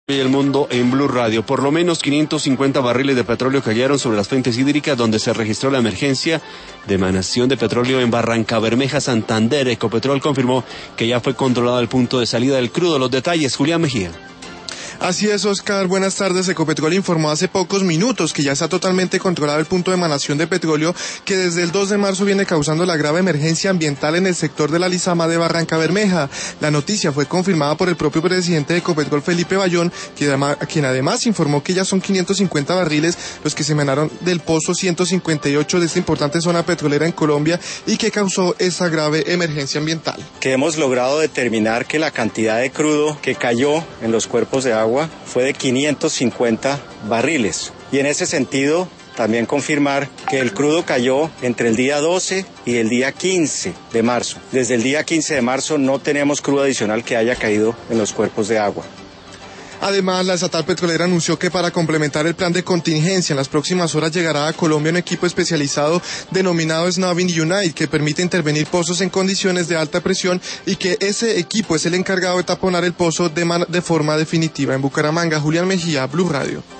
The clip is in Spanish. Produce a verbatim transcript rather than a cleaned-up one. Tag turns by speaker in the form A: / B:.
A: Y el mundo en Blue Radio. Por lo menos quinientos cincuenta barriles de petróleo cayeron sobre las fuentes hídricas donde se registró la emergencia de emanación de petróleo en Barrancabermeja, Santander. Ecopetrol confirmó que ya fue controlado el punto de salida del crudo. Los detalles, Julián Mejía.
B: Así es, Oscar, buenas tardes. Ecopetrol informó hace pocos minutos que ya está totalmente controlado el punto de emanación de petróleo que desde el dos de marzo viene causando la grave emergencia ambiental en el sector de la Lizama de Barrancabermeja. La noticia fue confirmada por el propio presidente de Ecopetrol, Felipe Bayón, quien además informó que ya son quinientos cincuenta barriles los que se emanaron del pozo ciento cincuenta y ocho de esta importante zona petrolera en Colombia y que causó esa grave emergencia ambiental.
C: Que hemos logrado determinar que la cantidad de crudo que cayó en los cuerpos de agua fue de quinientos cincuenta barriles. Y en ese sentido, también confirmar que el crudo cayó entre el día doce y el día quince de marzo. Desde el día quince de marzo no tenemos crudo adicional que haya caído en los cuerpos de agua.
B: Además, la estatal petrolera anunció que para complementar el plan de contingencia en las próximas horas llegará a Colombia un equipo especializado denominado Snavin Unite que permite intervenir pozos en condiciones de alta presión y que ese equipo es el encargado de taponar el pozo de, man- de forma definitiva. En Bucaramanga, Julián Mejía, Blue Radio.